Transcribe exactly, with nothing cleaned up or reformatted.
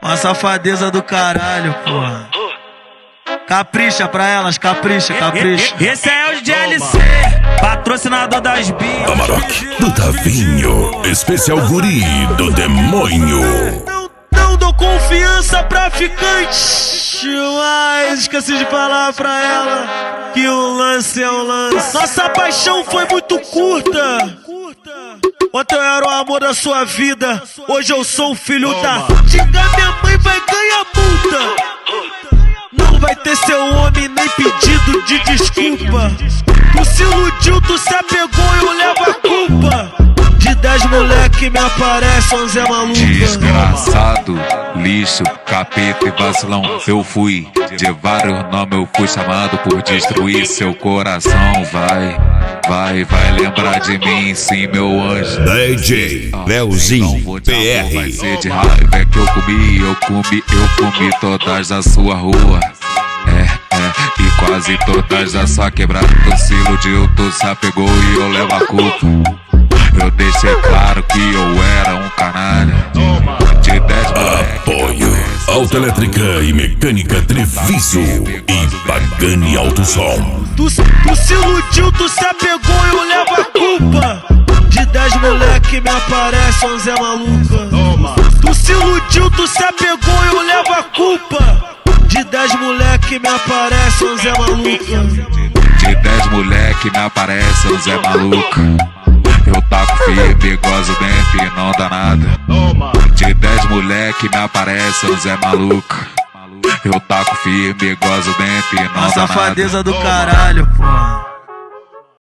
Uma safadeza do caralho, porra. Capricha pra elas, capricha, capricha. Esse é o D L C, patrocinador das bias. Amarok do Tavinho, especial guri do demônio. Não, não dou confiança pra ficante, mas esqueci de falar pra ela que o lance é o lance. Nossa paixão foi muito curta. Ontem eu era o amor da sua vida, hoje eu sou o filho da... Xingar minha mãe vai ganhar multa. Não vai ter seu homem nem pedido de desculpa. Tu se iludiu, tu se apegou e eu levo a culpa. De dez moleque me aparece onze é maluca. Desgraçado, lixo, capeta e vacilão. Eu fui de vários nomes, eu fui chamado por destruir seu coração. Vai, vai, vai lembrar de mim, sim, meu anjo. D J Leozinho P R. Vai ser de raiva é que eu comi, eu comi, eu comi todas da sua rua. É, é, e quase todas da sua quebrada. Tu se iludiu, tu se apegou e eu levo a culpa. Eu deixei claro que eu era um canalha. De dez Apoio Autoelétrica e Mecânica Treviso e Pagani Autosom. Tu, tu se iludiu, tu se apegou e eu levo a culpa. De dez moleque me aparece onze é maluca. Tu se iludiu, tu se apegou e eu levo a culpa. De dez moleque me aparece onze é maluca. De dez moleque me aparece onze é maluca. Eu taco firme, gozo dentro e não dá nada. De dez moleque me aparece onze é maluca. Eu taco firme, gozo dentro e não dá nada. Uma safadeza do caralho, porra.